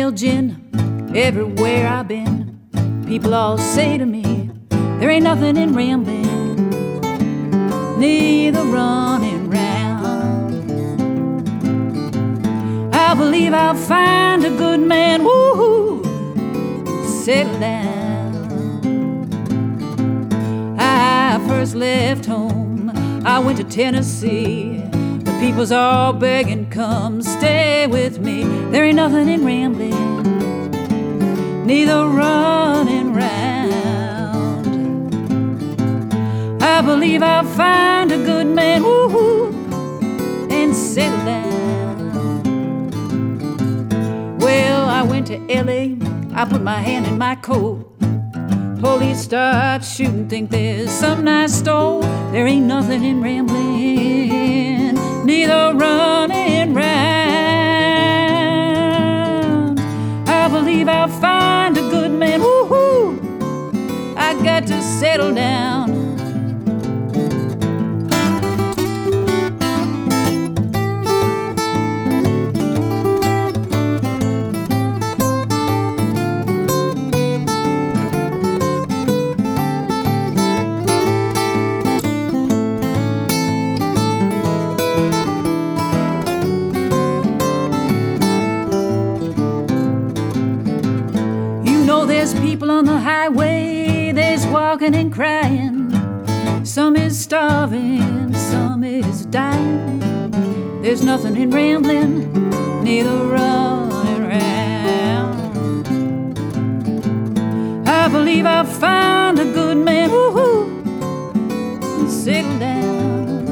real gin everywhere I've been. People all say to me, there ain't nothing in rambling, neither running round. I believe I'll find a good man, woo-hoo, settle down. I first left home, I went to Tennessee. The people's all begging, come stay with me. There ain't nothing in rambling, neither running round. I believe I'll find a good man, woo-hoo, and settle down. Well, I went to L.A., I put my hand in my coat. Police start shooting, think there's something I stole. There ain't nothing in rambling, neither running round. I believe I'll find a good man, woo-hoo, I got to settle down. There's people on the highway, there's walking and crying. Some is starving, some is dying. There's nothing in rambling, neither running round. I believe I'll find a good man, woo-hoo, and settle down.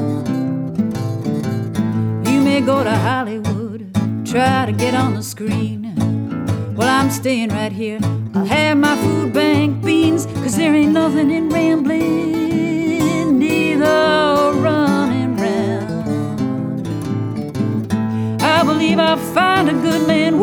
You may go to Hollywood, try to get on the screen. Well, I'm staying right here, I'll have my food bank beans, 'cause there ain't nothing in rambling, neither running round. I believe I'll find a good man,